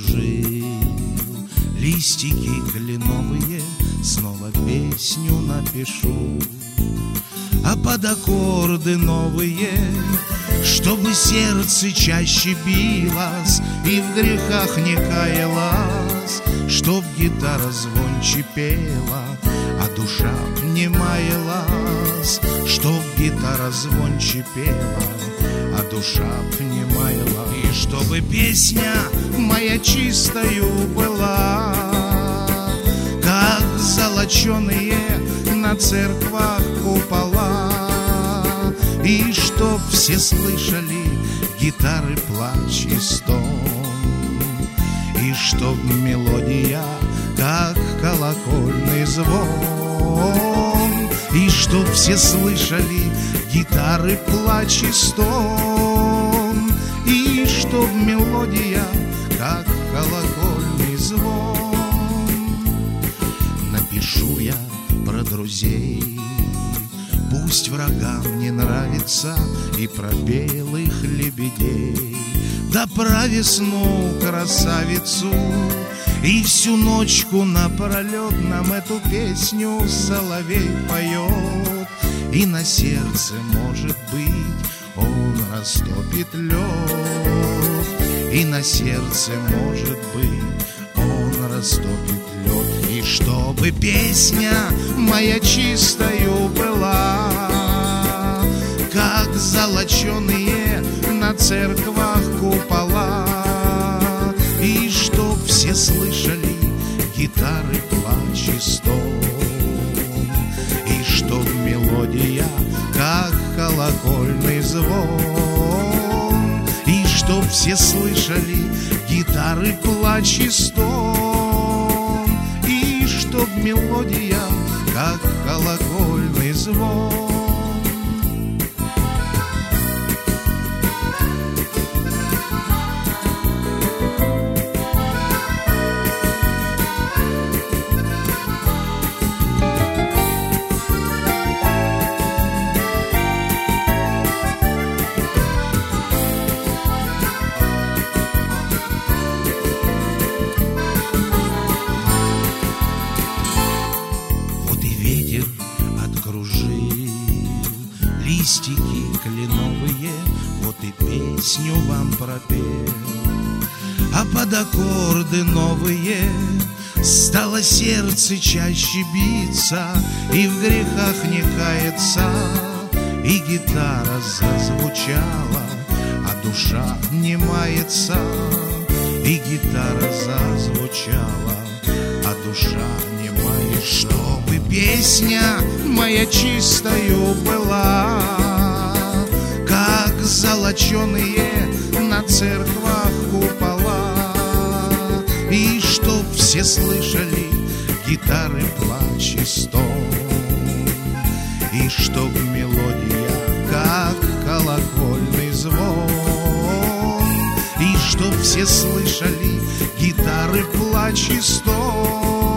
окружил. Листики кленовые, снова песню напишу. А под аккорды новые, чтобы сердце чаще билось и в грехах не каялась, чтоб гитара звонче пела, а душа не маялась, чтоб гитара звонче пела, а душа не маялась. И чтобы песня моя чистою была, как золоченые на церквах купола, и чтоб все слышали гитары плач и стон, и чтоб мелодия, как колокольный звон, и чтоб все слышали гитары плач и стон, и чтоб мелодия, как колокольный звон. Напишу я про друзей, пусть врагам не нравится, и про белых лебедей, да про весну красавицу. И всю ночку напролет нам эту песню соловей поет, и на сердце, может быть, он растопит лед, и на сердце, может быть, он растопит лед. И чтобы песня моя чистою была, как золоченые на церквах купола, и чтоб все слышали гитары плач и стон, и чтоб мелодия, как колокольный звон, и чтоб все слышали гитары плач и стон, и чтоб мелодия, как колокольный звон. Листики кленовые, вот и песню вам пропел. А под аккорды новые стало сердце чаще биться, и в грехах не каяться, и гитара зазвучала, а душа не мается, и гитара зазвучала, а душа не мается. Чтобы песня моя чистою была, как золоченые на церквах купола, и чтоб все слышали гитары плач и стон, и чтоб мелодия, как колокольный звон, и чтоб все слышали гитары плач и стон,